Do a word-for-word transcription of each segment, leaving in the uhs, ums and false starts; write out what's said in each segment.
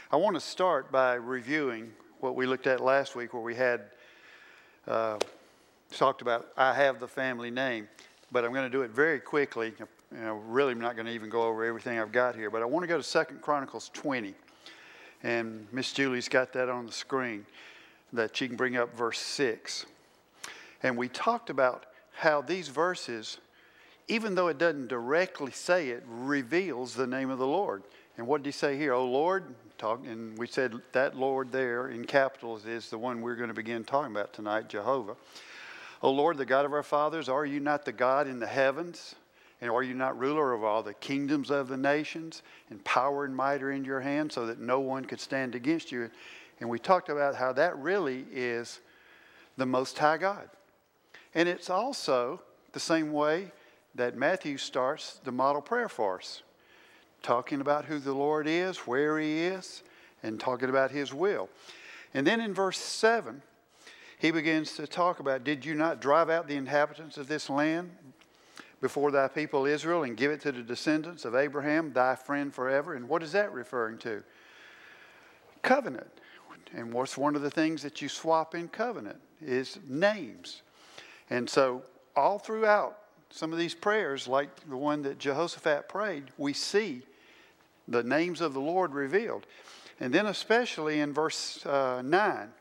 I want to start by reviewing what we looked at last week, where we had uh, talked about I have the family name, but I'm going to do it very quickly. You know, really, I'm not going to even go over everything I've got here, but I want to go to Second Chronicles twenty, and Miss Julie's got that on the screen that she can bring up verse six. And we talked about how these verses, even though it doesn't directly say it, reveals the name of the Lord. And what did he say here? Oh Lord, talk, and we said that Lord there in capitals is the one we're going to begin talking about tonight, Jehovah. O Lord, the God of our fathers, are you not the God in the heavens? And are you not ruler of all the kingdoms of the nations? And power and might are in your hand, so that no one could stand against you. And we talked about how that really is the Most High God. And it's also the same way that Matthew starts the model prayer for us, talking about who the Lord is, where he is, and talking about his will. And then in verse seven, he begins to talk about, did you not drive out the inhabitants of this land before thy people Israel and give it to the descendants of Abraham, thy friend forever? And what is that referring to? Covenant. And what's one of the things that you swap in covenant is names. And so all throughout some of these prayers, like the one that Jehoshaphat prayed, we see the names of the Lord revealed. And then especially in verse uh, nine,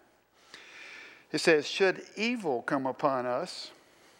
it says, should evil come upon us?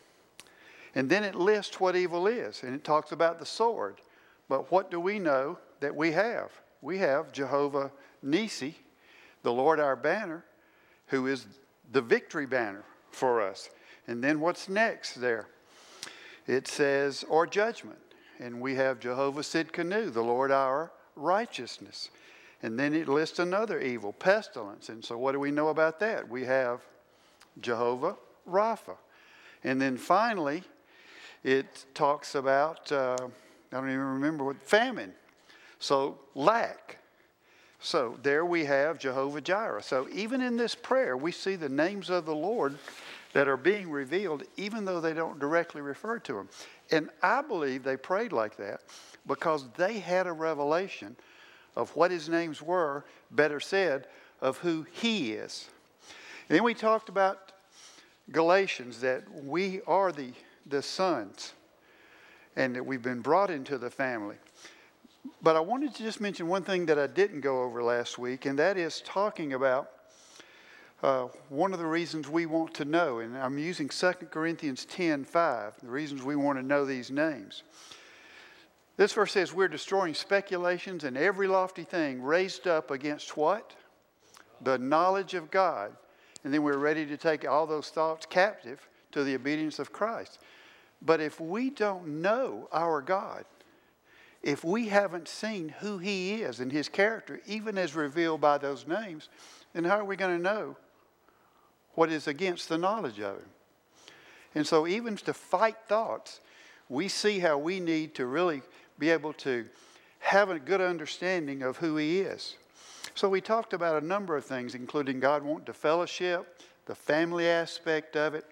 And then it lists what evil is. And it talks about the sword. But what do we know that we have? We have Jehovah Nissi, the Lord our banner, who is the victory banner for us. And then what's next there? It says, or judgment. And we have Jehovah Sidkenu, the Lord our righteousness. And then it lists another evil, pestilence. And so what do we know about that? We have Jehovah Rapha. And then finally, it talks about, uh, I don't even remember what, famine. So lack. So there we have Jehovah Jireh. So even in this prayer, we see the names of the Lord that are being revealed, even though they don't directly refer to him. And I believe they prayed like that because they had a revelation of what his names were, better said, of who he is. And then we talked about Galatians, that we are the, the sons and that we've been brought into the family. But I wanted to just mention one thing that I didn't go over last week, and that is talking about Uh, one of the reasons we want to know, and I'm using Second Corinthians ten five, the reasons we want to know these names. This verse says, we're destroying speculations and every lofty thing raised up against what? The knowledge of God. And then we're ready to take all those thoughts captive to the obedience of Christ. But if we don't know our God, if we haven't seen who he is and his character, even as revealed by those names, then how are we going to know what is against the knowledge of him? And so even to fight thoughts, we see how we need to really be able to have a good understanding of who he is. So we talked about a number of things, including God wanting to fellowship, the family aspect of it,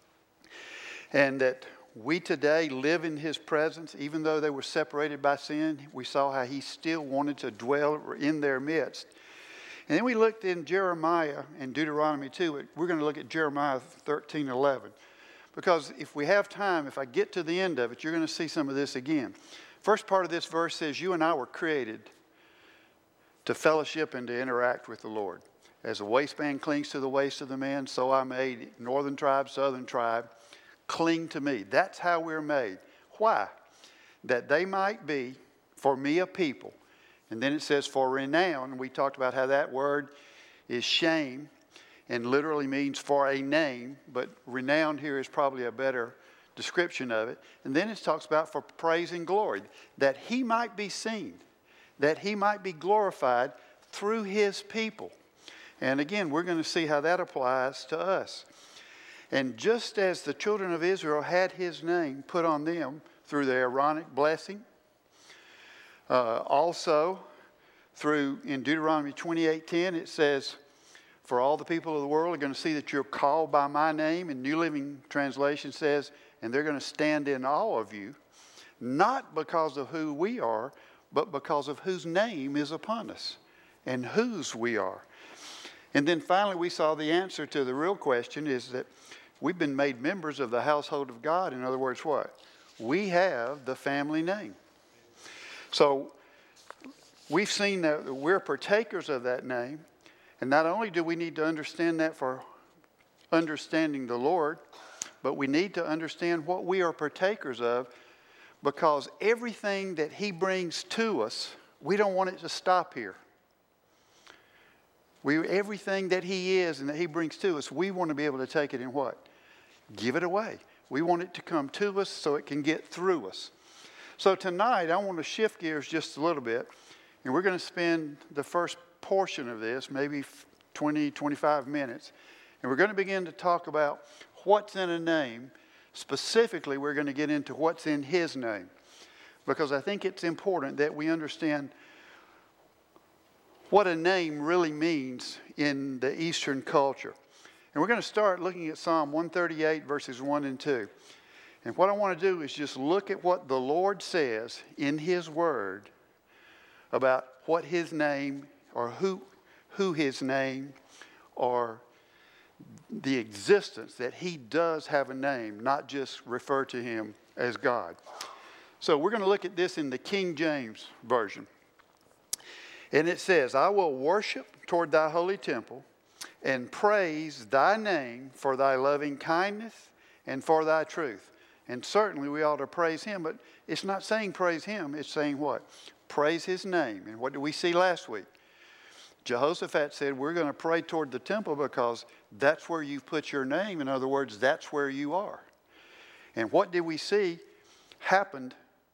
and that we today live in his presence. Even though they were separated by sin, we saw how he still wanted to dwell in their midst. And then we looked in Jeremiah and Deuteronomy two. We're going to look at Jeremiah thirteen eleven. Because if we have time, if I get to the end of it, you're going to see some of this again. First part of this verse says, you and I were created to fellowship and to interact with the Lord. As a waistband clings to the waist of the man, so I made northern tribe, southern tribe, cling to me. That's how we're made. Why? That they might be for me a people. And then it says for renown. We talked about how that word is shame and literally means for a name. But renown here is probably a better description of it. And then it talks about for praise and glory. That he might be seen. That he might be glorified through his people. And again, we're going to see how that applies to us. And just as the children of Israel had his name put on them through the Aaronic blessing, Uh, also, through in Deuteronomy twenty-eight ten, it says, for all the people of the world are going to see that you're called by my name. And New Living Translation says, and they're going to stand in awe of you, not because of who we are, but because of whose name is upon us. and whose we are. And then finally we saw the answer to the real question is that we've been made members of the household of God. In other words, what? We have the family name. So we've seen that we're partakers of that name. And not only do we need to understand that for understanding the Lord, but we need to understand what we are partakers of, because everything that he brings to us, we don't want it to stop here. We, everything that he is and that he brings to us, we want to be able to take it and what? Give it away. We want it to come to us so it can get through us. So tonight, I want to shift gears just a little bit, and we're going to spend the first portion of this, maybe twenty, twenty-five minutes, and we're going to begin to talk about what's in a name. Specifically, we're going to get into what's in his name, because I think it's important that we understand what a name really means in the Eastern culture. And we're going to start looking at Psalm one thirty-eight, verses one and two. And what I want to do is just look at what the Lord says in his word about what his name, or who, who his name, or the existence that he does have a name, not just refer to him as God. So we're going to look at this in the King James Version. And it says, I will worship toward thy holy temple and praise thy name for thy loving kindness and for thy truth. And certainly we ought to praise him, but it's not saying praise him, it's saying what? Praise his name. And what did we see last week? Jehoshaphat said, we're going to pray toward the temple because that's where you put your name. In other words, that's where you are. And what did we see happened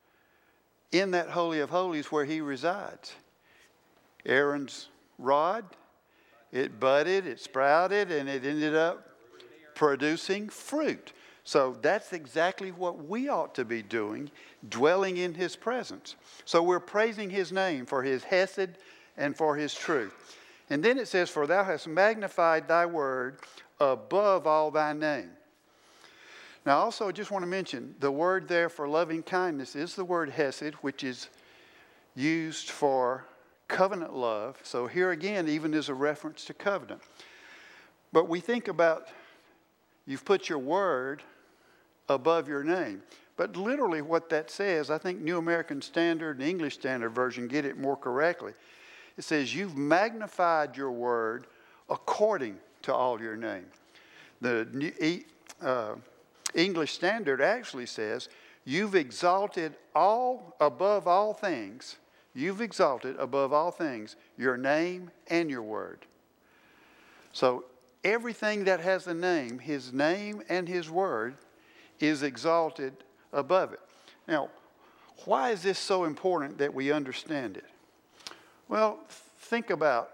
in that Holy of Holies where he resides? Aaron's rod, it budded, it sprouted, and it ended up producing fruit. So that's exactly what we ought to be doing, dwelling in his presence. So we're praising his name for his hesed and for his truth. And then it says, for thou hast magnified thy word above all thy name. Now also I just want to mention, the word there for loving kindness is the word hesed, which is used for covenant love. So here again, even is a reference to covenant. But we think about, you've put your word above your name. But literally what that says, I think New American Standard and English Standard Version get it more correctly. It says, you've magnified your word according to all your name. The uh, English Standard actually says, you've exalted all above all things. You've exalted above all things your name and your word. So everything that has a name, his name and his word, is exalted above it. Now, why is this so important that we understand it? Well, think about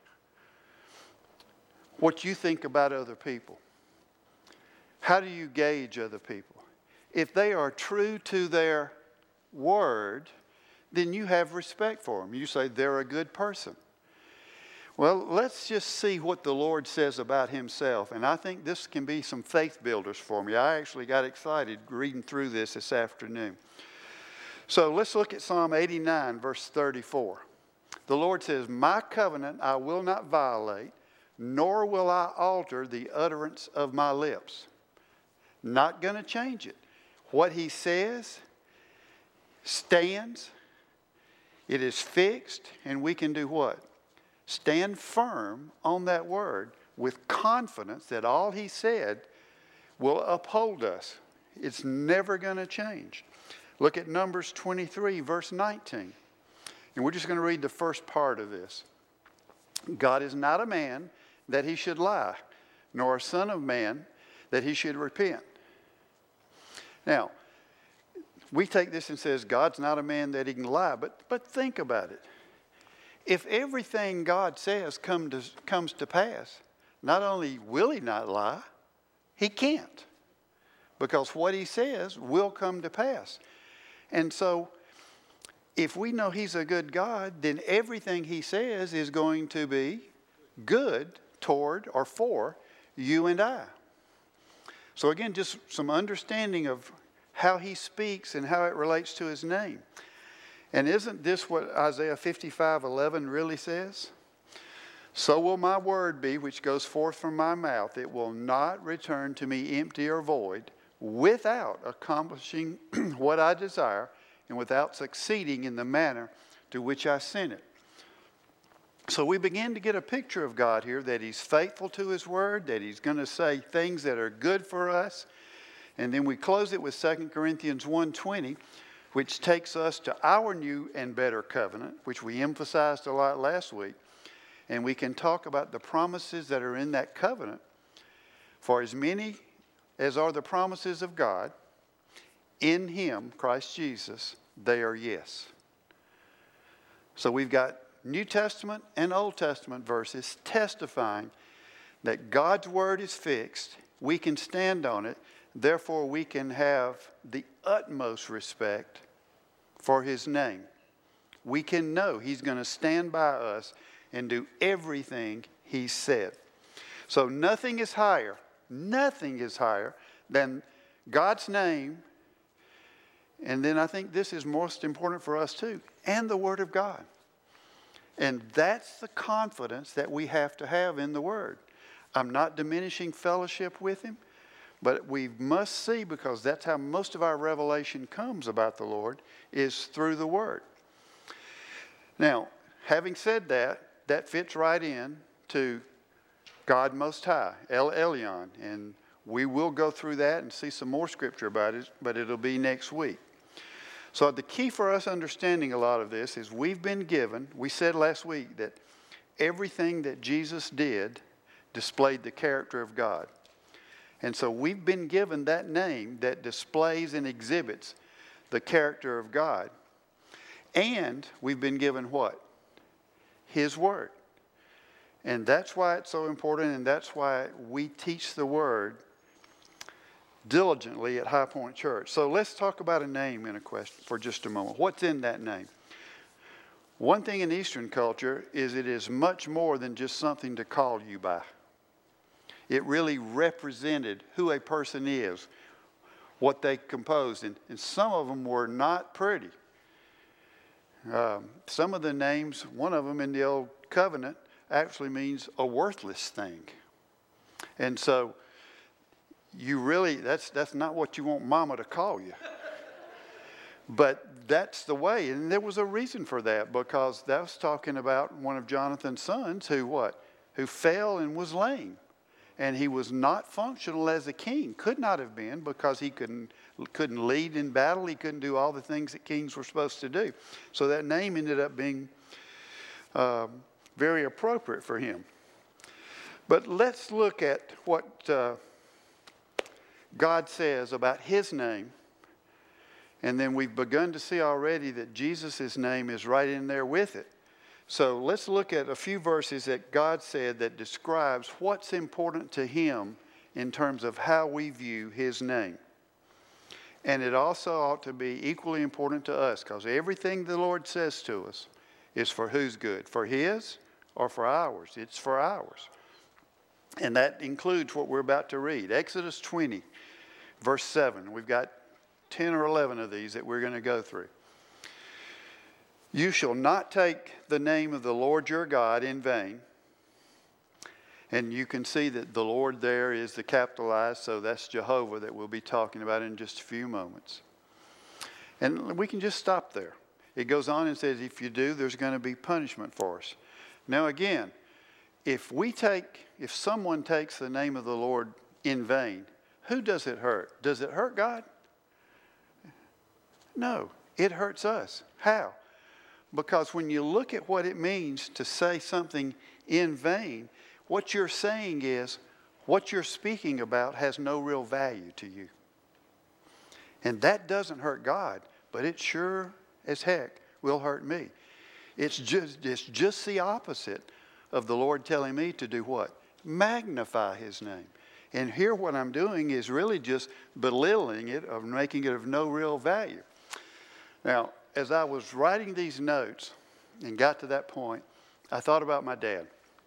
what you think about other people. How do you gauge other people? If they are true to their word, then you have respect for them. You say they're a good person. Well, let's just see what the Lord says about himself. And I think this can be some faith builders for me. I actually got excited reading through this this afternoon. So let's look at Psalm eighty-nine, verse thirty-four. The Lord says, my covenant I will not violate, nor will I alter the utterance of my lips. Not going to change it. What he says stands. It is fixed, and we can do what? Stand firm on that word with confidence that all he said will uphold us. It's never going to change. Look at Numbers twenty-three, verse nineteen. And we're just going to read the first part of this. God is not a man that he should lie, nor a son of man that he should repent. Now, we take this and says God's not a man that he can lie, but, but think about it. If everything God says come to, comes to pass, not only will he not lie, he can't. Because what he says will come to pass. And so, if we know he's a good God, then everything he says is going to be good toward or for you and I. So again, just some understanding of how he speaks and how it relates to his name. And isn't this what Isaiah fifty-five eleven really says? So will my word be which goes forth from my mouth. It will not return to me empty or void, without accomplishing what I desire and without succeeding in the manner to which I sent it. So we begin to get a picture of God here, that he's faithful to his word, that he's going to say things that are good for us. And then we close it with Second Corinthians one twenty, which takes us to our new and better covenant, which we emphasized a lot last week. And we can talk about the promises that are in that covenant. For as many as are the promises of God, in him, Christ Jesus, they are yes. So we've got New Testament and Old Testament verses testifying that God's word is fixed. We can stand on it. Therefore, we can have the utmost respect for his name. We can know he's going to stand by us and do everything he said. So nothing is higher, nothing is higher than God's name. And then I think this is most important for us too, and the Word of God. And that's the confidence that we have to have in the Word. I'm not diminishing fellowship with him, but we must see, because that's how most of our revelation comes about the Lord, is through the Word. Now, having said that, that fits right in to God Most High, El Elyon. And we will go through that and see some more scripture about it, but it'll be next week. So the key for us understanding a lot of this is we've been given, we said last week that everything that Jesus did displayed the character of God. And so we've been given that name that displays and exhibits the character of God. And we've been given what? His Word. And that's why it's so important, and that's why we teach the Word diligently at High Point Church. So let's talk about a name in a question for just a moment. What's in that name? One thing in Eastern culture is it is much more than just something to call you by. It really represented who a person is, what they composed, and, and some of them were not pretty. Um, some of the names, one of them in the Old Covenant actually means a worthless thing. And so you really, that's that's not what you want mama to call you. But that's the way. And there was a reason for that, because that was talking about one of Jonathan's sons who what? Who fell and was lame. And he was not functional as a king. Could not have been, because he couldn't, couldn't lead in battle. He couldn't do all the things that kings were supposed to do. So that name ended up being um, very appropriate for him. But let's look at what uh, God says about his name. And then we've begun to see already that Jesus' name is right in there with it. So let's look at a few verses that God said that describes what's important to him in terms of how we view his name. And it also ought to be equally important to us, because everything the Lord says to us is for whose good? For his or for ours? It's for ours. And that includes what we're about to read. Exodus twenty, verse seven. We've got ten or eleven of these that we're going to go through. You shall not take the name of the Lord your God in vain. And you can see that the Lord there is the capitalized, so that's Jehovah that we'll be talking about in just a few moments. And we can just stop there. It goes on and says, if you do, there's going to be punishment for us. Now again, if we take, if someone takes the name of the Lord in vain, who does it hurt? Does it hurt God? No, it hurts us. How? Because when you look at what it means to say something in vain, what you're saying is what you're speaking about has no real value to you. And that doesn't hurt God, but it sure as heck will hurt me. It's just, it's just the opposite of the Lord telling me to do what? Magnify his name. And here what I'm doing is really just belittling it, or making it of no real value. Now, as I was writing these notes and got to that point, I thought about my dad.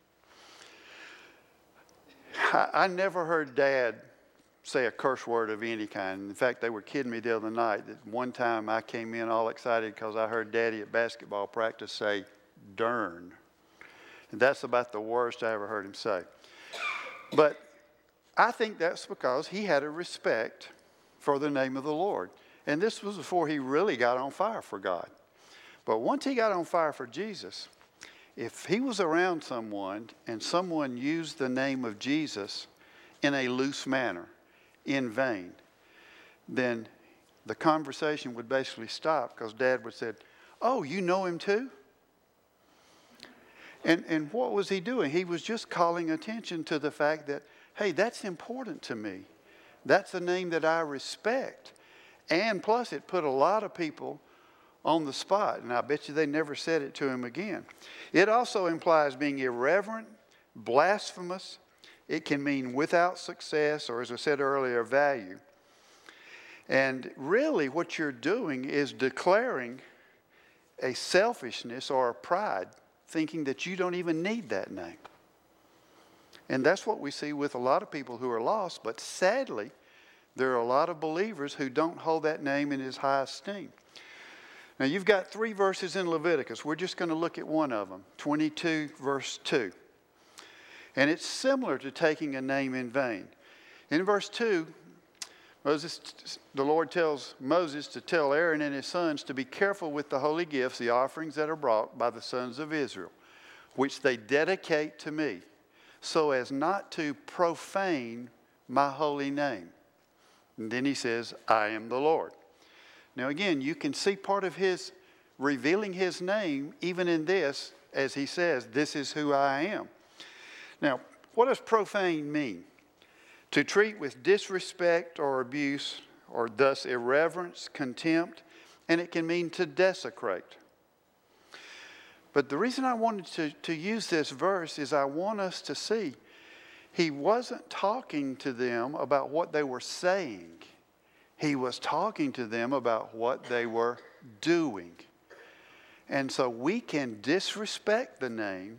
I, I never heard Dad say a curse word of any kind. In fact, they were kidding me the other night that one time I came in all excited because I heard Daddy at basketball practice say, "Darn." And that's about the worst I ever heard him say. But I think that's because he had a respect for the name of the Lord. And this was before he really got on fire for God. But once he got on fire for Jesus, if he was around someone and someone used the name of Jesus in a loose manner, in vain, then the conversation would basically stop because Dad would say, "Oh, you know him too?" And, and what was he doing? He was just calling attention to the fact that, hey, that's important to me. That's a name that I respect. And plus, it put a lot of people on the spot. And I bet you they never said it to him again. It also implies being irreverent, blasphemous. It can mean without success, or as I said earlier, value. And really what you're doing is declaring a selfishness or a pride, thinking that you don't even need that name. And that's what we see with a lot of people who are lost. But sadly, there are a lot of believers who don't hold that name in as high esteem. Now, you've got three verses in Leviticus. We're just going to look at one of them, twenty-two, verse two. And it's similar to taking a name in vain. In verse two, Moses, the Lord tells Moses to tell Aaron and his sons to be careful with the holy gifts, the offerings that are brought by the sons of Israel, which they dedicate to me, so as not to profane my holy name. And then he says, I am the Lord. Now again, you can see part of his revealing his name even in this, as he says, this is who I am. Now, what does profane mean? To treat with disrespect or abuse, or thus irreverence, contempt, and it can mean to desecrate. But the reason I wanted to, to use this verse is I want us to see he wasn't talking to them about what they were saying. He was talking to them about what they were doing. And so we can disrespect the name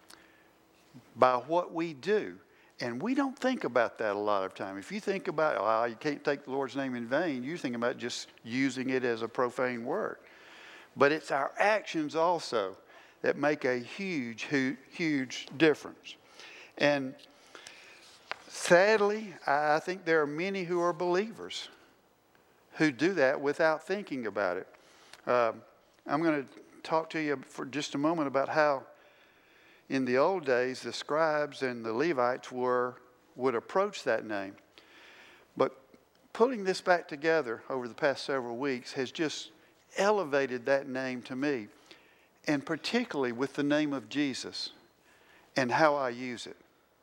by what we do. And we don't think about that a lot of time. If you think about, oh, you can't take the Lord's name in vain, you're thinking about just using it as a profane word. But it's our actions also that make a huge, huge difference. And sadly, I think there are many who are believers who do that without thinking about it. Uh, I'm going to talk to you for just a moment about how in the old days, the scribes and the Levites were would approach that name. But pulling this back together over the past several weeks has just elevated that name to me, and particularly with the name of Jesus and how I use it.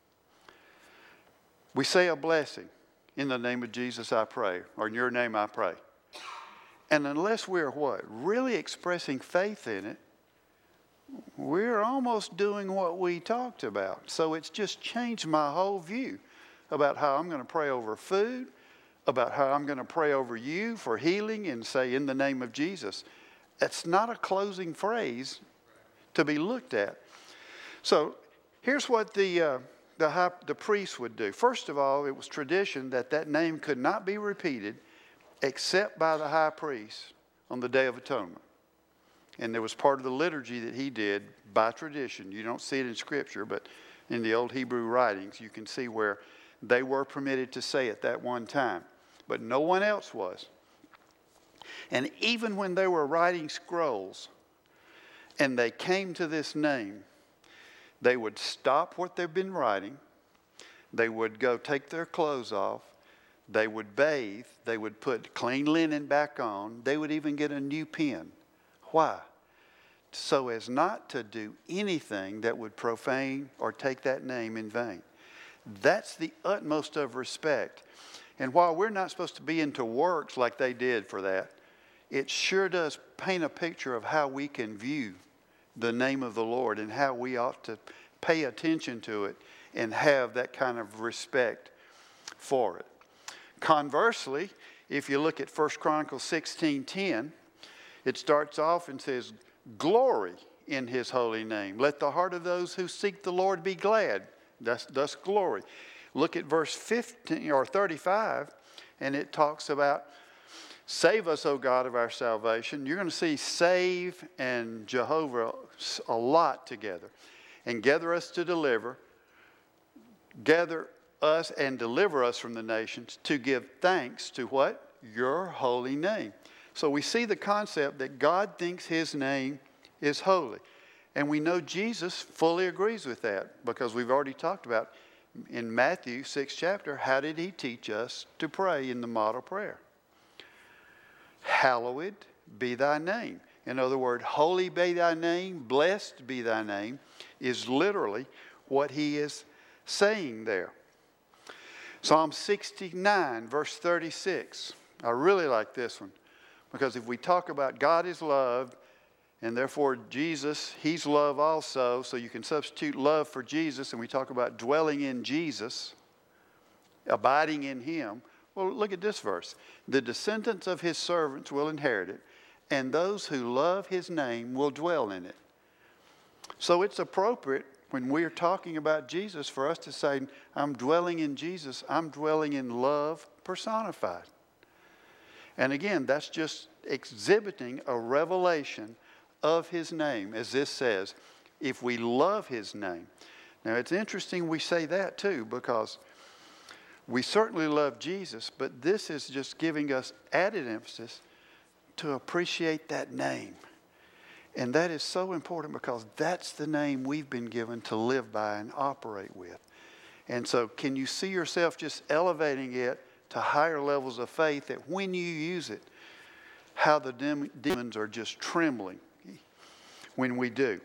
We say a blessing, in the name of Jesus I pray, or in your name I pray. And unless we're what? Really expressing faith in it, we're almost doing what we talked about. So it's just changed my whole view about how I'm going to pray over food, about how I'm going to pray over you for healing and say, in the name of Jesus. That's not a closing phrase to be looked at. So here's what the, uh, the, high, the priest would do. First of all, it was tradition that that name could not be repeated except by the high priest on the Day of Atonement. And there was part of the liturgy that he did by tradition. You don't see it in Scripture, but in the old Hebrew writings, you can see where they were permitted to say it that one time. But no one else was. And even when they were writing scrolls and they came to this name, they would stop what they've been writing. They would go take their clothes off. They would bathe. They would put clean linen back on. They would even get a new pen. Why? So as not to do anything that would profane or take that name in vain. That's the utmost of respect. And while we're not supposed to be into works like they did for that, it sure does paint a picture of how we can view the name of the Lord and how we ought to pay attention to it and have that kind of respect for it. Conversely, if you look at First Chronicles sixteen ten, it starts off and says, glory in his holy name. Let the heart of those who seek the Lord be glad. That's, that's glory. Look at verse fifteen or thirty-five, and it talks about, save us, O God of our salvation. You're going to see save and Jehovah a lot together. and gather us to deliver, gather us and deliver us from the nations to give thanks to what? Your holy name. So we see the concept that God thinks his name is holy. And we know Jesus fully agrees with that because we've already talked about in Matthew sixth chapter, how did he teach us to pray in the model prayer? Hallowed be thy name. In other words, holy be thy name, blessed be thy name, is literally what he is saying there. Psalm sixty-nine, verse thirty-six. I really like this one because if we talk about God is love, and therefore Jesus, he's love also, so you can substitute love for Jesus, and we talk about dwelling in Jesus, abiding in him. Well, look at this verse. The descendants of his servants will inherit it, and those who love his name will dwell in it. So it's appropriate when we're talking about Jesus for us to say, I'm dwelling in Jesus. I'm dwelling in love personified. And again, that's just exhibiting a revelation of his name, as this says, if we love his name. Now, it's interesting we say that too, because we certainly love Jesus, but this is just giving us added emphasis to appreciate that name. And that is so important because that's the name we've been given to live by and operate with. And so can you see yourself just elevating it to higher levels of faith that when you use it, how the dem- demons are just trembling when we do.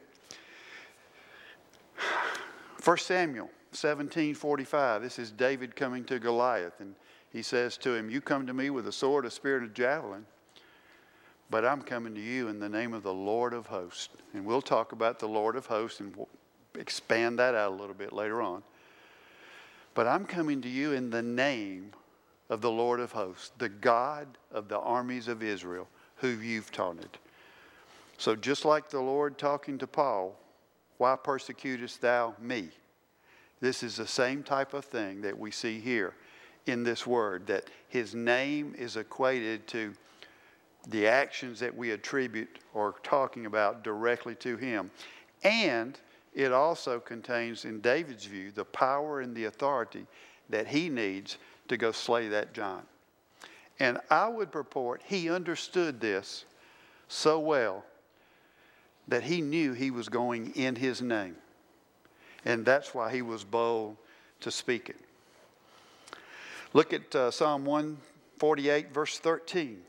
First Samuel seventeen forty-five, this is David coming to Goliath, and he says to him, you come to me with a sword, a spear, and a javelin, but I'm coming to you in the name of the Lord of hosts. And we'll talk about the Lord of hosts and we'll expand that out a little bit later on. But I'm coming to you in the name of the Lord of hosts, the God of the armies of Israel, who you've taunted. So just like the Lord talking to Paul, why persecutest thou me? This is the same type of thing that we see here in this word, that his name is equated to the actions that we attribute or talking about directly to him. And it also contains, in David's view, the power and the authority that he needs to go slay that giant. And I would purport he understood this so well that he knew he was going in his name. And that's why he was bold to speak it. Look at uh, Psalm one forty-eight, verse thirteen.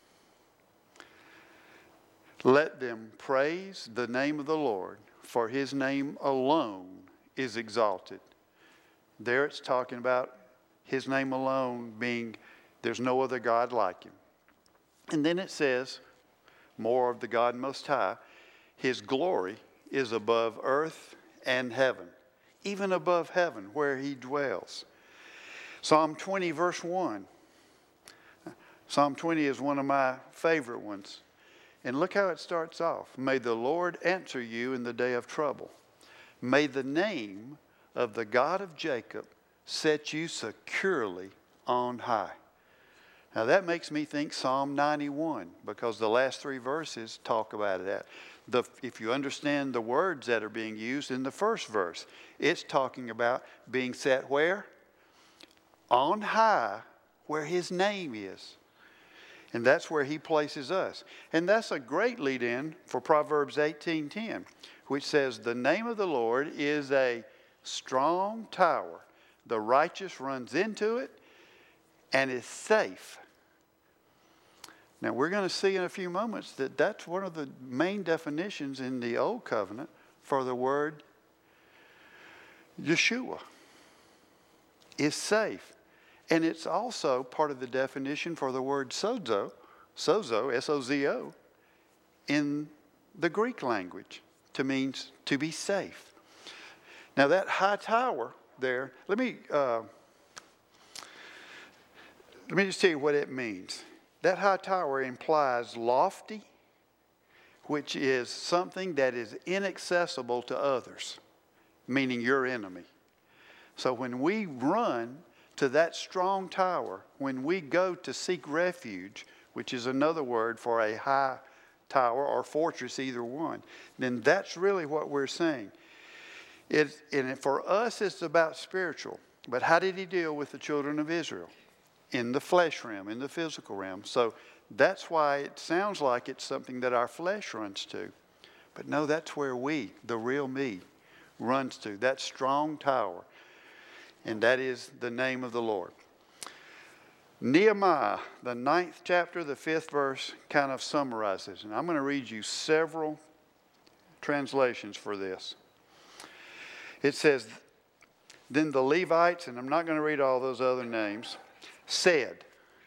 Let them praise the name of the Lord, for his name alone is exalted. There it's talking about his name alone being, there's no other God like him. And then it says, more of the God Most High, his glory is above earth and heaven, even above heaven where he dwells. Psalm twenty, verse one. Psalm twenty is one of my favorite ones. And look how it starts off. May the Lord answer you in the day of trouble. May the name of the God of Jacob set you securely on high. Now that makes me think Psalm ninety-one, because the last three verses talk about that. The, if you understand the words that are being used in the first verse, it's talking about being set where? On high, where his name is. And that's where he places us. And that's a great lead in for Proverbs eighteen ten, which says, the name of the Lord is a strong tower. The righteous runs into it and is safe. Now we're going to see in a few moments that that's one of the main definitions in the Old Covenant for the word Yeshua, is safe. And it's also part of the definition for the word sozo, sozo, S O Z O, in the Greek language, to means to be safe. Now that high tower there, let me uh, let me just tell you what it means. That high tower implies lofty, which is something that is inaccessible to others, meaning your enemy. So when we run to that strong tower, when we go to seek refuge, which is another word for a high tower or fortress, either one, then that's really what we're saying. It, and for us, it's about spiritual. But how did he deal with the children of Israel? In the flesh realm, in the physical realm. So that's why it sounds like it's something that our flesh runs to. But no, that's where we, the real me, runs to. That strong tower. And that is the name of the Lord. Nehemiah, the ninth chapter, the fifth verse, kind of summarizes. And I'm going to read you several translations for this. It says, then the Levites, and I'm not going to read all those other names, said,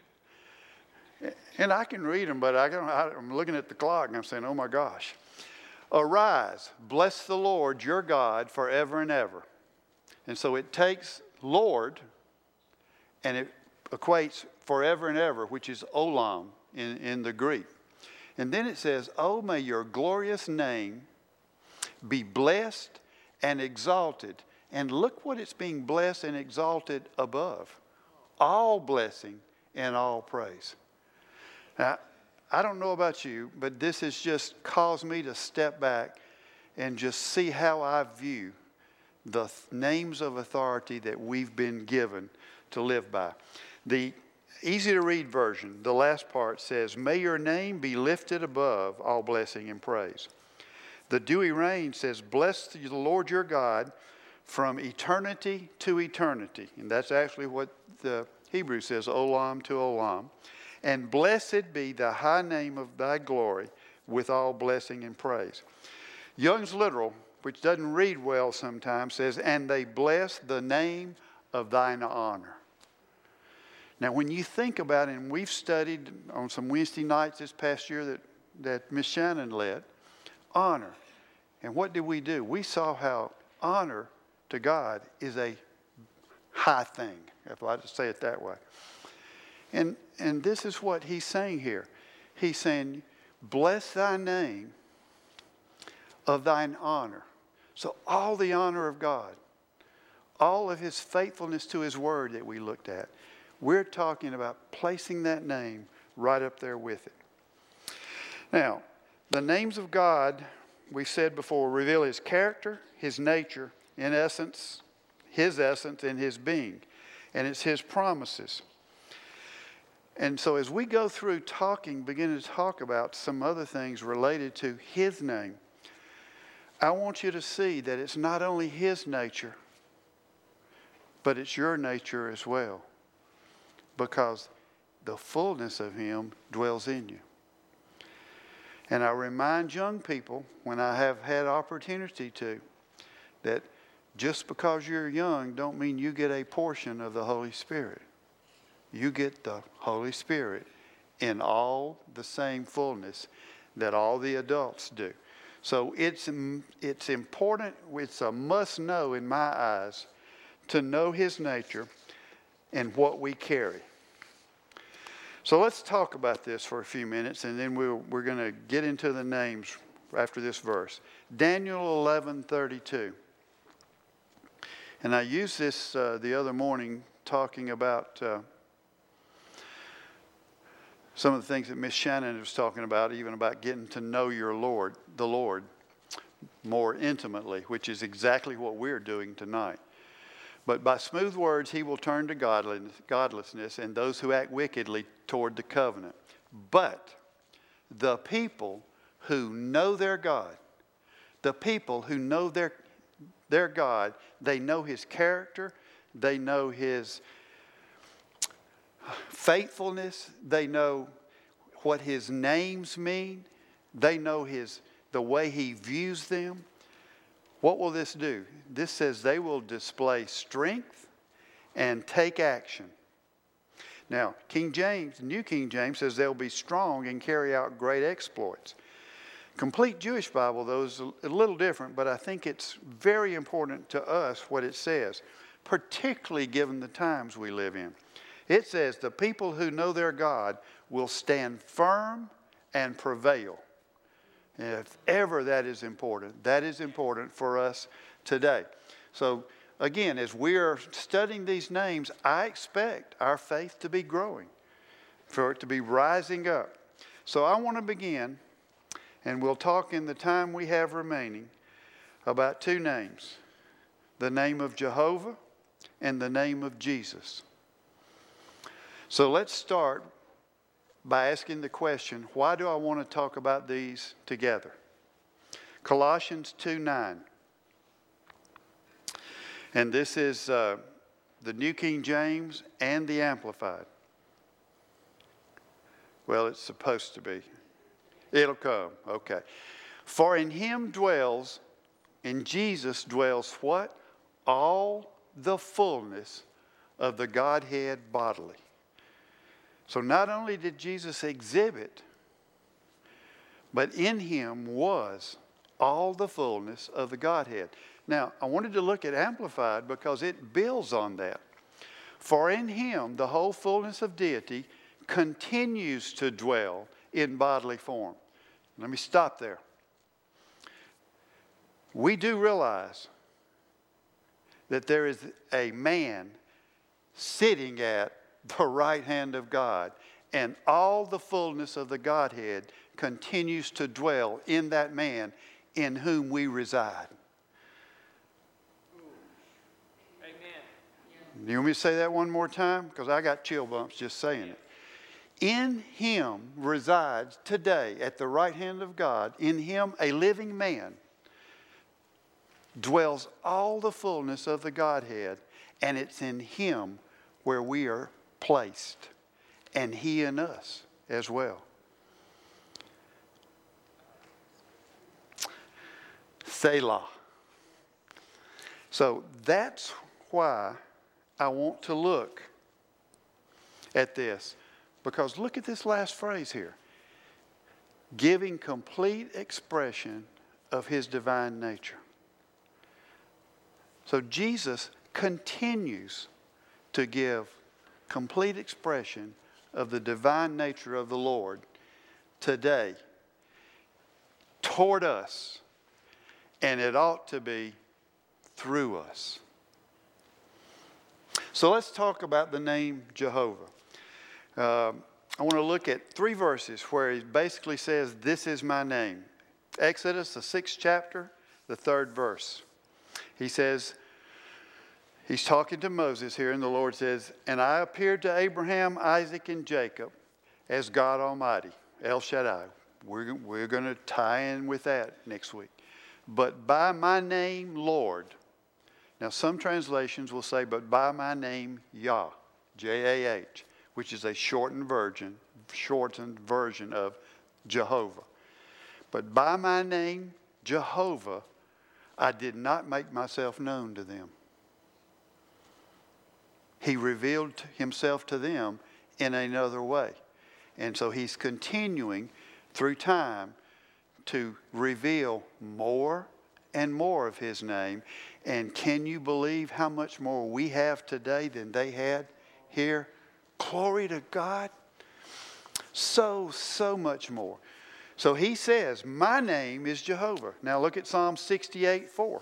and I can read them, but I can, I'm looking at the clock and I'm saying, oh my gosh. Arise, bless the Lord your God forever and ever. And so it takes Lord and it equates forever and ever, which is olam in, in the Greek. And then it says, oh, may your glorious name be blessed and exalted. And look what it's being blessed and exalted above. All blessing and all praise. Now, I don't know about you, but this has just caused me to step back and just see how I view the th- names of authority that we've been given to live by. The easy to read version, the last part says, may your name be lifted above all blessing and praise. The Douay Rheims says, bless the Lord your God from eternity to eternity. And that's actually what the Hebrew says, olam to olam. And blessed be the high name of thy glory with all blessing and praise. Young's Literal, which doesn't read well sometimes, says, and they bless the name of thine honor. Now, when you think about it, and we've studied on some Wednesday nights this past year that, that Miss Shannon led, honor. And what did we do? We saw how honor to God is a high thing, if I just say it that way. And, and this is what he's saying here. He's saying, bless thy name of thine honor. So all the honor of God, all of his faithfulness to his word that we looked at, we're talking about placing that name right up there with it. Now, the names of God, we said before, reveal his character, his nature, in essence, his essence and his being. And it's his promises. And so as we go through talking, begin to talk about some other things related to his name, I want you to see that it's not only his nature, but it's your nature as well. Because the fullness of him dwells in you. And I remind young people, when I have had opportunity to, that just because you're young don't mean you get a portion of the Holy Spirit. You get the Holy Spirit in all the same fullness that all the adults do. So it's, it's important, it's a must know in my eyes to know his nature and what we carry. So let's talk about this for a few minutes, and then we'll, we're going to get into the names after this verse. Daniel eleven thirty-two. And I used this uh, the other morning talking about uh, some of the things that Miss Shannon was talking about, even about getting to know your Lord, the Lord, more intimately, which is exactly what we're doing tonight. But by smooth words, he will turn to godliness, godlessness and those who act wickedly toward the covenant. But the people who know their God, the people who know their, their God, they know his character, they know his faithfulness, they know what his names mean, they know his the way he views them. What will this do? This says they will display strength and take action. Now, King James, New King James says they'll be strong and carry out great exploits. Complete Jewish Bible, though, is a little different, but I think it's very important to us what it says, particularly given the times we live in. It says the people who know their God will stand firm and prevail. And if ever that is important, that is important for us today. So again, as we are studying these names, I expect our faith to be growing, for it to be rising up. So I want to begin, and we'll talk in the time we have remaining, about two names. the name of Jehovah, and the name of Jesus. So let's start by asking the question, why do I want to talk about these together? Colossians two nine. And this is uh, the New King James and the Amplified. Well, it's supposed to be. It'll come. Okay. For in him dwells, in Jesus dwells what? All the fullness of the Godhead bodily. So not only did Jesus exhibit, but in him was all the fullness of the Godhead. Now, I wanted to look at Amplified because it builds on that. For in him the whole fullness of deity continues to dwell in bodily form. Let me stop there. We do realize that there is a man sitting at the right hand of God, and all the fullness of the Godhead continues to dwell in that man in whom we reside. Amen. You want me to say that one more time? Because I got chill bumps just saying it. In him resides today at the right hand of God, in him a living man, dwells all the fullness of the Godhead, and it's in him where we are placed, and he in us as well. Selah. So that's why I want to look at this, because look at this last phrase here. Giving complete expression of his divine nature. So Jesus continues to give complete expression of the divine nature of the Lord today toward us, and it ought to be through us. So let's talk about the name Jehovah. Uh, I want to look at three verses where he basically says, this is my name. Exodus, the sixth chapter, the third verse. He says, he's talking to Moses here, and the Lord says, and I appeared to Abraham, Isaac, and Jacob as God Almighty, El Shaddai. We're, we're going to tie in with that next week. But by my name, Lord. Now, some translations will say, but by my name, Yah, J A H, which is a shortened version, shortened version of Jehovah. But by my name, Jehovah, I did not make myself known to them. He revealed himself to them in another way. And so he's continuing through time to reveal more and more of his name. And can you believe how much more we have today than they had here? Glory to God. So, so much more. So he says, my name is Jehovah. Now look at Psalm sixty-eight four.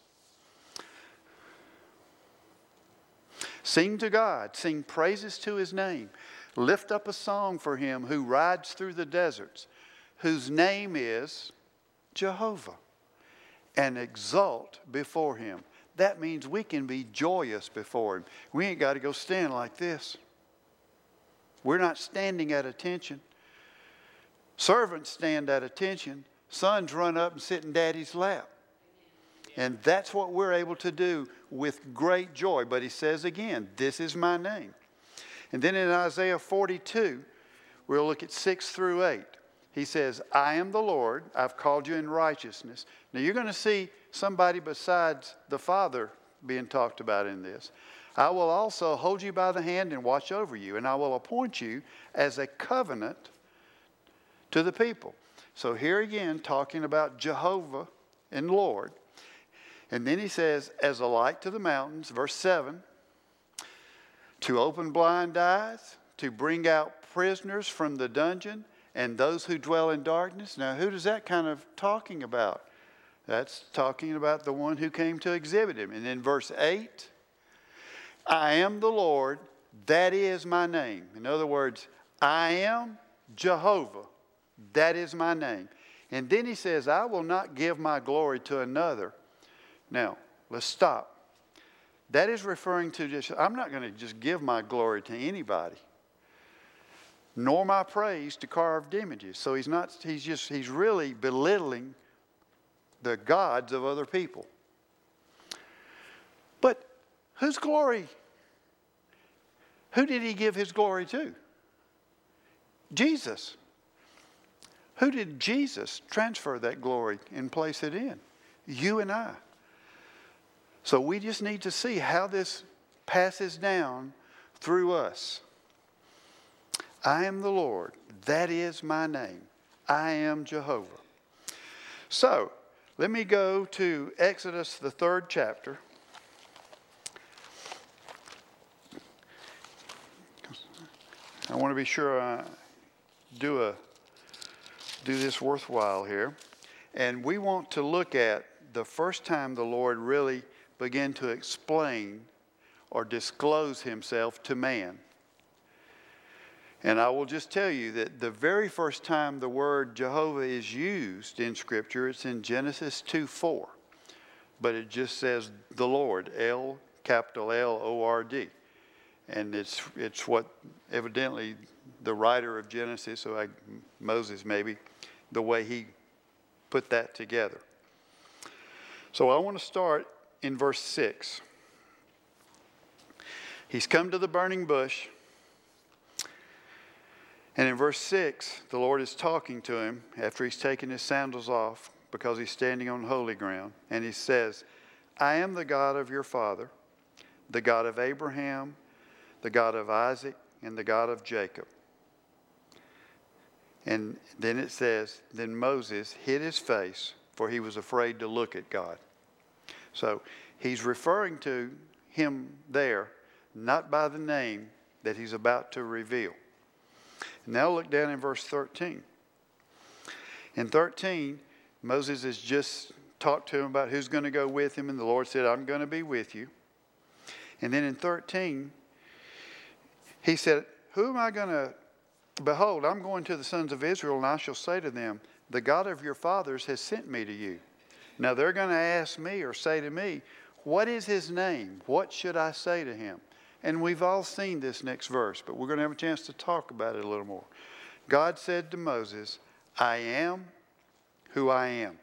Sing to God, sing praises to his name. Lift up a song for him who rides through the deserts, whose name is Jehovah, and exult before him. That means we can be joyous before him. We ain't got to go stand like this. We're not standing at attention. Servants stand at attention. Sons run up and sit in daddy's lap. And that's what we're able to do with great joy. But he says again, this is my name. And then in Isaiah forty-two, we'll look at six through eight. He says, I am the Lord, I've called you in righteousness. Now you're going to see somebody besides the Father being talked about in this. I will also hold you by the hand and watch over you, and I will appoint you as a covenant to the people. So here again, talking about Jehovah and Lord. And then he says, as a light to the mountains, verse seven, to open blind eyes, to bring out prisoners from the dungeon, and those who dwell in darkness. Now, who does that kind of talking about? That's talking about the one who came to exhibit him. And in verse eight, I am the Lord, that is my name. In other words, I am Jehovah, that is my name. And then he says, I will not give my glory to another. Now, let's stop. that is referring to just, I'm not going to just give my glory to anybody, nor my praise to carved images. So he's not, he's just, he's really belittling the gods of other people. But whose glory? Who did he give his glory to? Jesus. Who did Jesus transfer that glory and place it in? You and I. So we just need to see how this passes down through us. I am the Lord. That is my name. I am Jehovah. So let me go to Exodus, the third chapter. I want to be sure I do a do this worthwhile here. And we want to look at the first time the Lord really began to explain or disclose himself to man. And I will just tell you that the very first time the word Jehovah is used in Scripture, it's in Genesis two four. But it just says the Lord, L, capital L O R D. And it's it's what evidently the writer of Genesis, so I, Moses maybe, the way he put that together. So I want to start in verse six. He's come to the burning bush. And in verse six, the Lord is talking to him after he's taken his sandals off because he's standing on holy ground. And he says, I am the God of your father, the God of Abraham, the God of Isaac, and the God of Jacob. And then it says, then Moses hid his face, for he was afraid to look at God. So he's referring to him there, not by the name that he's about to reveal. Now look down in verse thirteen. In thirteen, Moses has just talked to him about who's going to go with him, and the Lord said, I'm going to be with you. And then in thirteen, he said, who am I going to, behold, I'm going to the sons of Israel, and I shall say to them, the God of your fathers has sent me to you. Now they're going to ask me or say to me, what is his name? What should I say to him? And we've all seen this next verse, but we're going to have a chance to talk about it a little more. God said to Moses, I am who I am.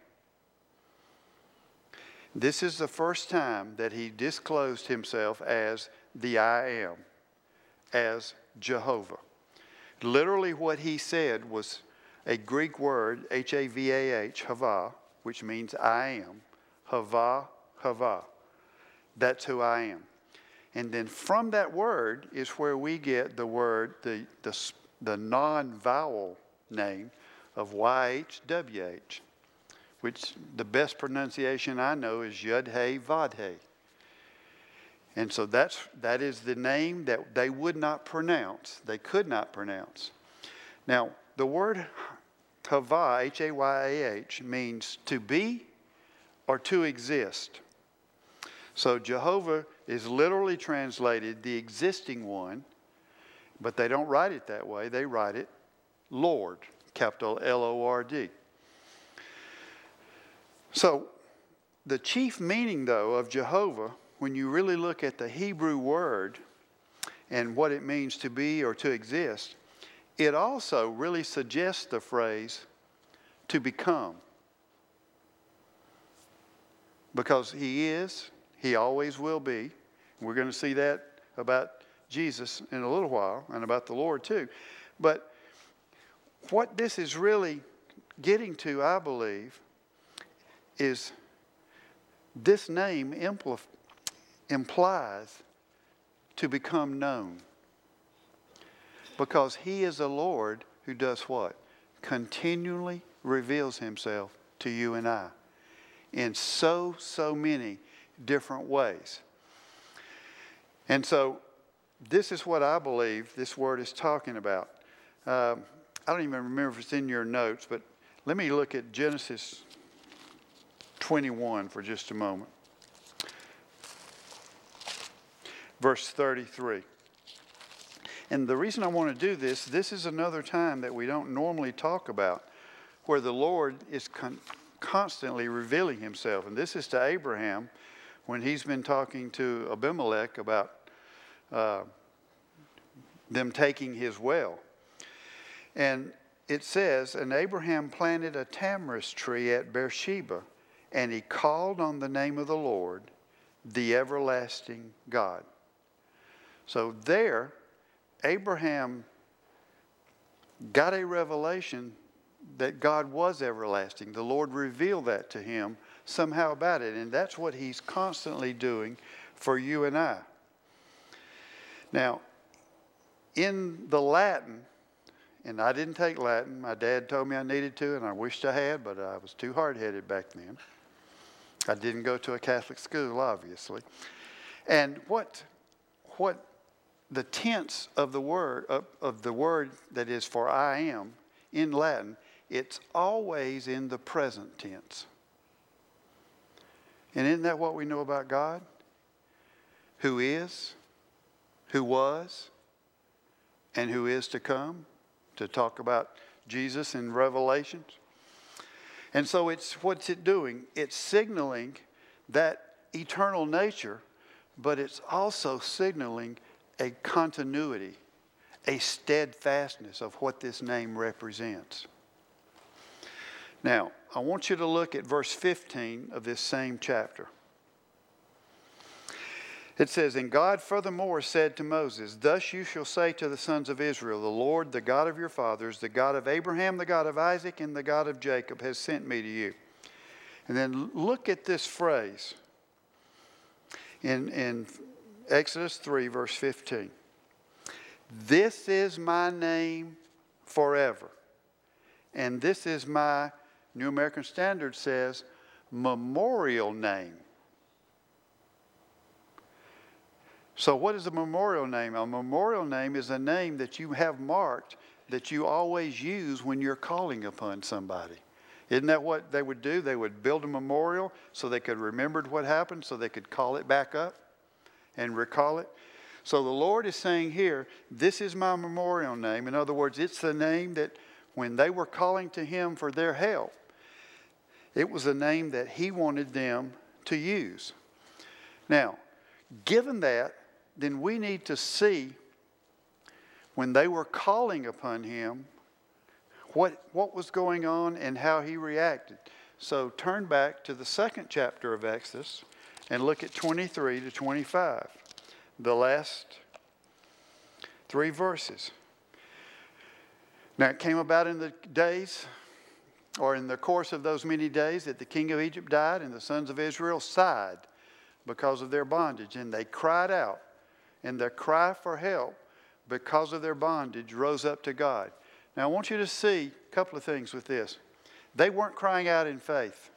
This is the first time that he disclosed himself as the I am, as Jehovah. Literally what he said was a Greek word, H A V A H, Havah, which means I am. Havah, Havah. That's who I am. And then from that word is where we get the word, the, the, the non-vowel name of Y H W H, which the best pronunciation I know is Yud-He, Vod-He. And so that's, that is the name that they would not pronounce. They could not pronounce. Now, the word Havah, H A Y A H, means to be or to exist. So Jehovah is literally translated the existing one, but they don't write it that way. They write it Lord, capital L O R D. So the chief meaning, though, of Jehovah, when you really look at the Hebrew word and what it means to be or to exist, it also really suggests the phrase to become. Because he is, he always will be. We're going to see that about Jesus in a little while and about the Lord too. But what this is really getting to, I believe, is this name impl- implies to become known. Because he is a Lord who does what? Continually reveals himself to you and I in so, so many different ways. And so this is what I believe this word is talking about. Um, I don't even remember if it's in your notes, but let me look at Genesis twenty-one for just a moment. Verse thirty-three. And the reason I want to do this, this is another time that we don't normally talk about, where the Lord is con- constantly revealing himself. And this is to Abraham, when he's been talking to Abimelech about uh, them taking his well. And it says, and Abraham planted a tamarisk tree at Beersheba, and he called on the name of the Lord, the everlasting God. So there, Abraham got a revelation that God was everlasting. The Lord revealed that to him somehow about it. And that's what he's constantly doing for you and I. Now, in the Latin, and I didn't take Latin. My dad told me I needed to, and I wished I had, but I was too hard-headed back then. I didn't go to a Catholic school, obviously. And what, what the tense of the word of, of the word that is for I am in Latin, it's always in the present tense. And isn't that what we know about God? Who is, who was, and who is to come, to talk about Jesus in Revelations. And so it's what's it doing? It's signaling that eternal nature, but it's also signaling a continuity, a steadfastness of what this name represents. Now, I want you to look at verse fifteen of this same chapter. It says, and God furthermore said to Moses, thus you shall say to the sons of Israel, the Lord, the God of your fathers, the God of Abraham, the God of Isaac, and the God of Jacob has sent me to you. And then look at this phrase in, in Exodus three, verse fifteen. This is my name forever. And this is my, New American Standard says, memorial name. So what is a memorial name? A memorial name is a name that you have marked that you always use when you're calling upon somebody. Isn't that what they would do? They would build a memorial so they could remember what happened, so they could call it back up and recall it. So the Lord is saying here, this is my memorial name. In other words, it's the name that when they were calling to him for their help, it was a name that he wanted them to use. Now, given that, then we need to see when they were calling upon him, what, what was going on and how he reacted. So turn back to the second chapter of Exodus and look at twenty-three to twenty-five, the last three verses. Now it came about in the days, or in the course of those many days, that the king of Egypt died, and the sons of Israel sighed because of their bondage, and they cried out, and their cry for help because of their bondage rose up to God. Now I want you to see a couple of things with this. They weren't crying out in faith.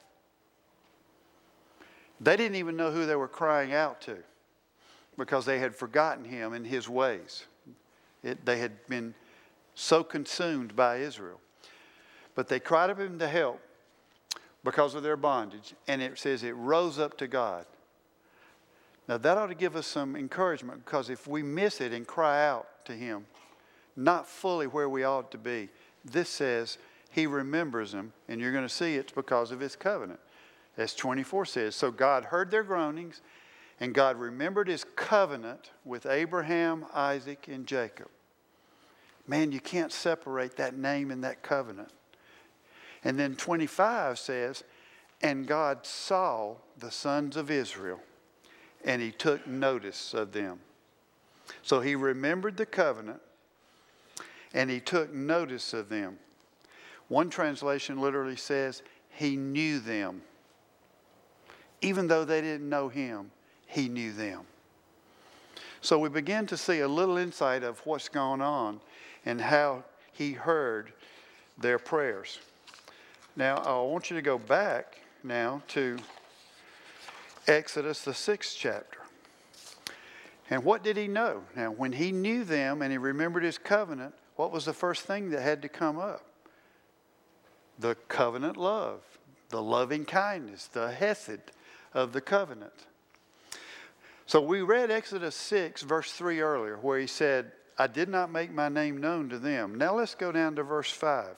They didn't even know who they were crying out to because they had forgotten him and his ways. It, they had been so consumed by Israel. But they cried up him to help because of their bondage, and it says it rose up to God. Now that ought to give us some encouragement, because if we miss it and cry out to him, not fully where we ought to be, this says he remembers them, and you're going to see it's because of his covenant. As twenty-four says, so God heard their groanings, and God remembered his covenant with Abraham, Isaac, and Jacob. Man, you can't separate that name and that covenant. And then twenty-five says, and God saw the sons of Israel, and he took notice of them. So he remembered the covenant, and he took notice of them. One translation literally says, he knew them. Even though they didn't know him, he knew them. So we begin to see a little insight of what's going on and how he heard their prayers. Now, I want you to go back now to Exodus, the sixth chapter. And what did he know? Now, when he knew them and he remembered his covenant, what was the first thing that had to come up? The covenant love, the loving kindness, the hesed of the covenant. So we read Exodus six, verse three earlier, where he said, I did not make my name known to them. Now let's go down to verse five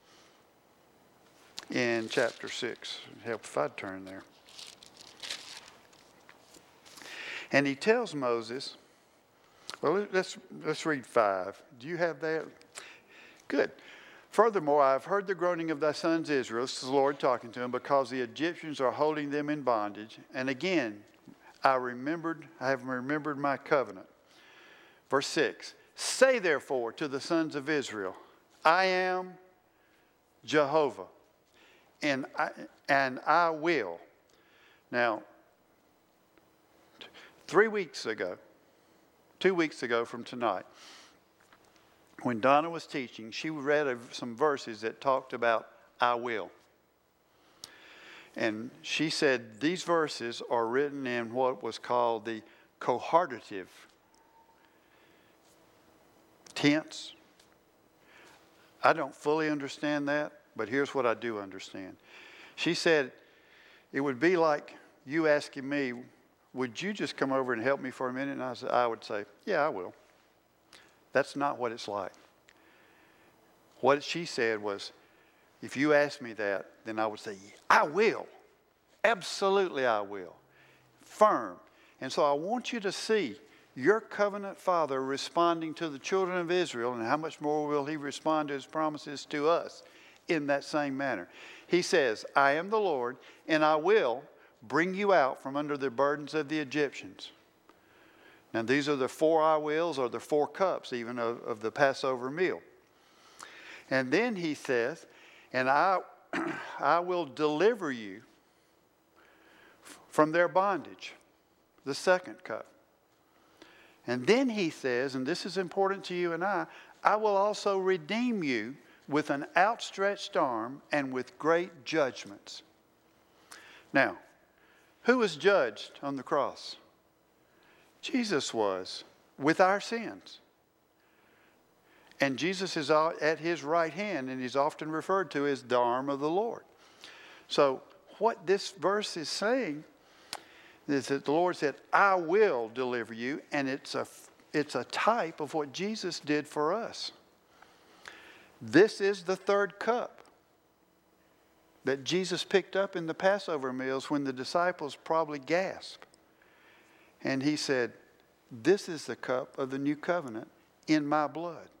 in chapter six. Help if I'd turn there. And he tells Moses, well, let's, let's read five. Do you have that? Good. Furthermore, I have heard the groaning of thy sons Israel, this is the Lord talking to him, because the Egyptians are holding them in bondage. And again, I remembered, I have remembered my covenant. Verse six, say therefore to the sons of Israel, I am Jehovah, and I, and I will. Now, three weeks ago, two weeks ago from tonight, when Donna was teaching, she read some verses that talked about I will. And she said these verses are written in what was called the cohortative tense. I don't fully understand that, but here's what I do understand. She said it would be like you asking me, would you just come over and help me for a minute? And I, said, I would say, yeah, I will. That's not what it's like. What she said was, if you ask me that, then I would say, I will. Absolutely I will. Firm. And so I want you to see your covenant father responding to the children of Israel, and how much more will he respond to his promises to us in that same manner. He says, I am the Lord, and I will bring you out from under the burdens of the Egyptians. Now these are the four I wills, or the four cups even of, of the Passover meal. And then he says, and I, I will deliver you from their bondage, the second cup. And then he says, and this is important to you and I, I will also redeem you with an outstretched arm and with great judgments. Now, who was judged on the cross? Jesus was, with our sins. And Jesus is at his right hand, and he's often referred to as the arm of the Lord. So what this verse is saying is that the Lord said, I will deliver you, and it's a, it's a type of what Jesus did for us. This is the third cup that Jesus picked up in the Passover meals when the disciples probably gasped. And he said, this is the cup of the new covenant in my blood.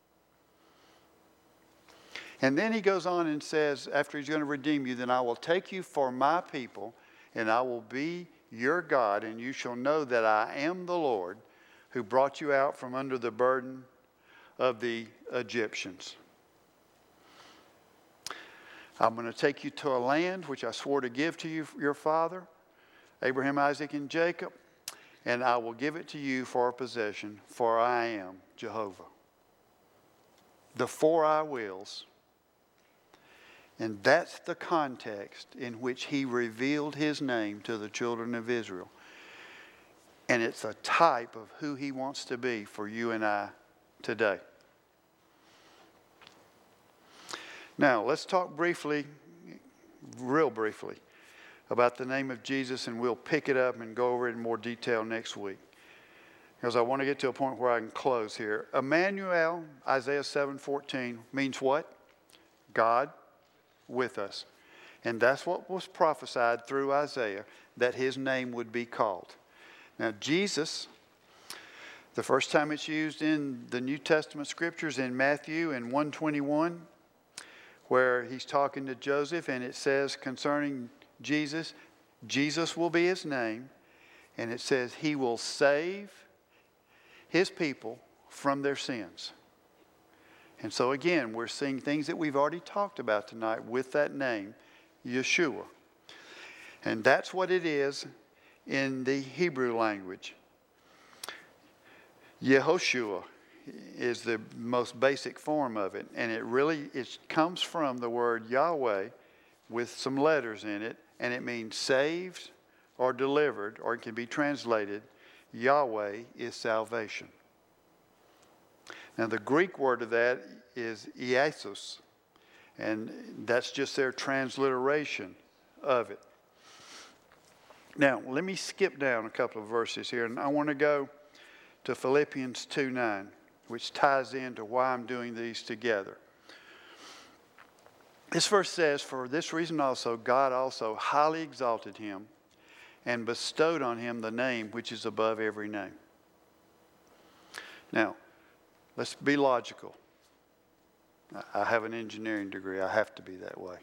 And then he goes on and says, after he's going to redeem you, then I will take you for my people, and I will be your God, and you shall know that I am the Lord who brought you out from under the burden of the Egyptians. I'm going to take you to a land which I swore to give to you, your father, Abraham, Isaac, and Jacob, and I will give it to you for a possession, for I am Jehovah. The four I wills. And that's the context in which he revealed his name to the children of Israel. And it's a type of who he wants to be for you and I today. Now, let's talk briefly, real briefly, about the name of Jesus, and we'll pick it up and go over it in more detail next week. Because I want to get to a point where I can close here. Emmanuel, Isaiah seven fourteen, means what? God with us. And that's what was prophesied through Isaiah, that his name would be called. Now, Jesus, the first time it's used in the New Testament scriptures in Matthew in one twenty-one, where he's talking to Joseph, and it says concerning Jesus, Jesus will be his name, and it says he will save his people from their sins. And so again, we're seeing things that we've already talked about tonight with that name, Yeshua. And that's what it is in the Hebrew language. Yehoshua is the most basic form of it. And it really it comes from the word Yahweh with some letters in it. And it means saved or delivered, or it can be translated, Yahweh is salvation. Now, the Greek word of that is Iesus, and that's just their transliteration of it. Now, let me skip down a couple of verses here, and I want to go to Philippians two nine, which ties into why I'm doing these together. This verse says, for this reason also, God also highly exalted him and bestowed on him the name which is above every name. Now, let's be logical. I have an engineering degree. I have to be that way.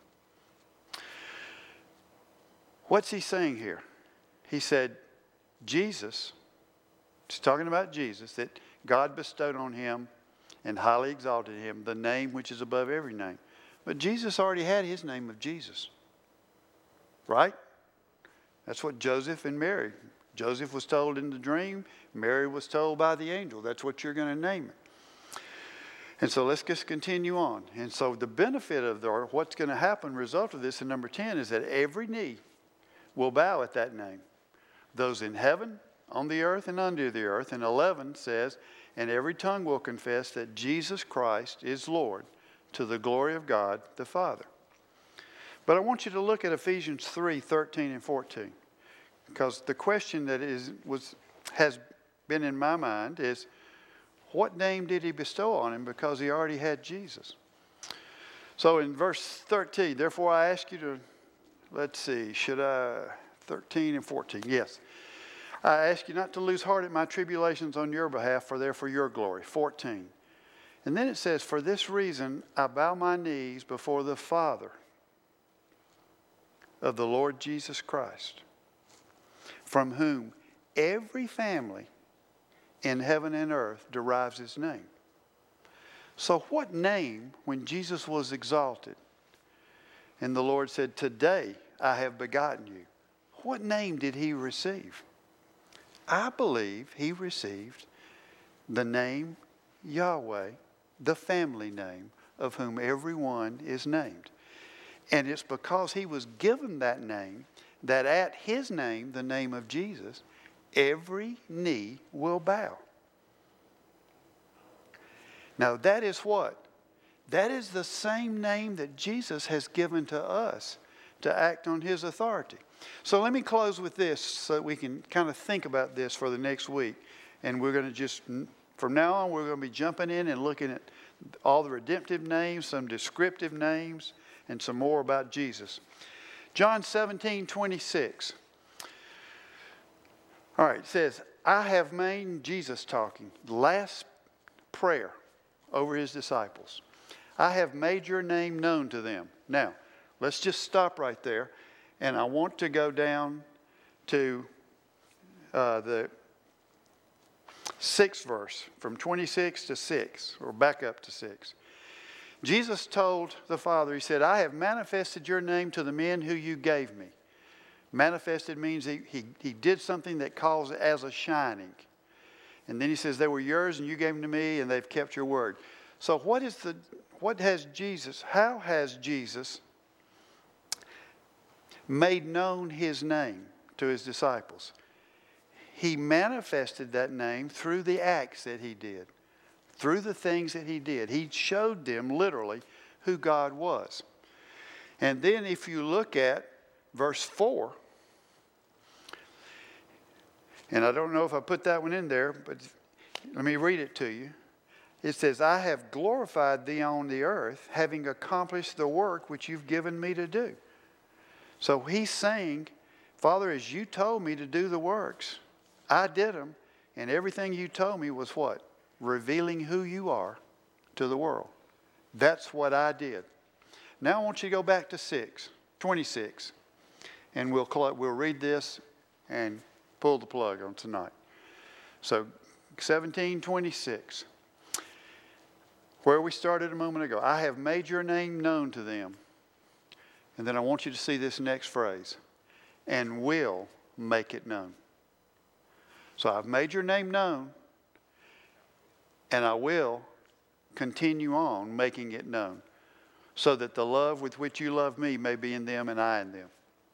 What's he saying here? He said, Jesus, he's talking about Jesus, that God bestowed on him and highly exalted him the name which is above every name. But Jesus already had his name of Jesus. Right? That's what Joseph and Mary. Joseph was told in the dream. Mary was told by the angel. That's what you're going to name it. And so let's just continue on. And so the benefit of the, or what's going to happen, result of this in number ten, is that every knee will bow at that name. Those in heaven, on the earth, and under the earth. And eleven says, and every tongue will confess that Jesus Christ is Lord, to the glory of God the Father. But I want you to look at Ephesians three, thirteen and fourteen. Because the question that is was has been in my mind is, what name did he bestow on him? Because he already had Jesus. So in verse thirteen, therefore I ask you to, let's see, should I, thirteen and fourteen, yes. I ask you not to lose heart at my tribulations on your behalf, for they're for your glory. fourteen. And then it says, for this reason I bow my knees before the Father of the Lord Jesus Christ, from whom every family in heaven and earth derives its name. So what name, when Jesus was exalted, and the Lord said, today I have begotten you, what name did he receive? I believe he received the name Yahweh, the family name of whom everyone is named. And it's because he was given that name that at his name, the name of Jesus, every knee will bow. Now that is what? That is the same name that Jesus has given to us to act on his authority. So let me close with this so that we can kind of think about this for the next week. And we're going to just, from now on, we're going to be jumping in and looking at all the redemptive names, some descriptive names, and some more about Jesus. John seventeen, twenty-six. All right, it says, I have made, Jesus talking, the last prayer over his disciples. I have made your name known to them. Now, let's just stop right there. And I want to go down to uh, the sixth verse, from twenty-six to six, or back up to six. Jesus told the Father, he said, I have manifested your name to the men who you gave me. Manifested means he, he, he did something that calls as a shining. And then he says, they were yours and you gave them to me and they've kept your word. So what is the, what has Jesus, how has Jesus made known his name to his disciples? He manifested that name through the acts that he did, through the things that he did. He showed them literally who God was. And then if you look at verse four, and I don't know if I put that one in there, but let me read it to you. It says, I have glorified thee on the earth, having accomplished the work which you've given me to do. So he's saying, Father, as you told me to do the works, I did them, and everything you told me was what? Revealing who you are to the world. That's what I did. Now I want you to go back to six, twenty-six, and we'll, we'll read this and pull the plug on tonight. So seventeen twenty-six, where we started a moment ago. I have made your name known to them. And then I want you to see this next phrase, and will make it known. So I've made your name known, and I will continue on making it known, so that the love with which you love me may be in them and I in them.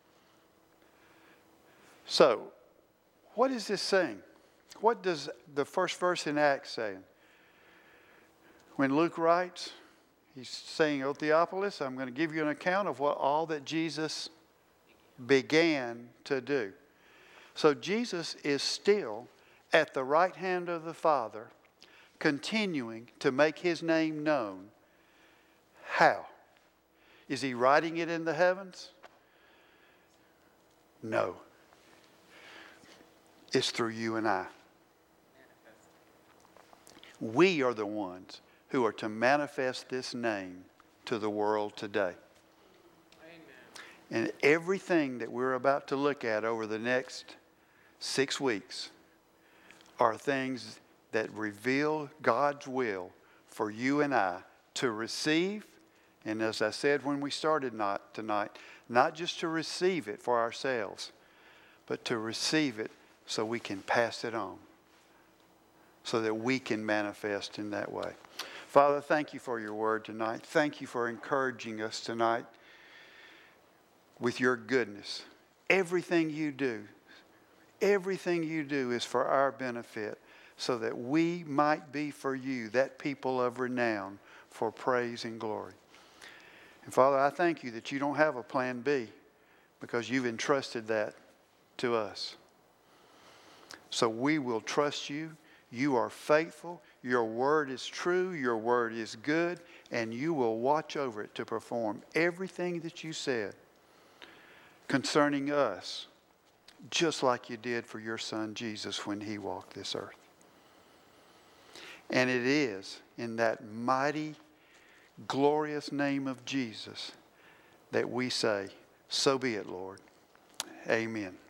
So, what is this saying? What does the first verse in Acts say? When Luke writes, he's saying, O Theophilus, I'm going to give you an account of what all that Jesus began to do. So Jesus is still at the right hand of the Father, continuing to make his name known. How? Is he writing it in the heavens? No. is through you and I. We are the ones who are to manifest this name to the world today. And everything that we're about to look at over the next six weeks are things that reveal God's will for you and I to receive. And as I said when we started not tonight, not just to receive it for ourselves, but to receive it so we can pass it on, so that we can manifest in that way. Father, thank you for your word tonight. Thank you for encouraging us tonight with your goodness. Everything you do, everything you do is for our benefit, so that we might be for you that people of renown for praise and glory. And Father, I thank you that you don't have a plan B, because you've entrusted that to us. So we will trust you. You are faithful. Your word is true. Your word is good. And you will watch over it to perform everything that you said concerning us, just like you did for your son Jesus when he walked this earth. And it is in that mighty, glorious name of Jesus that we say, so be it, Lord. Amen.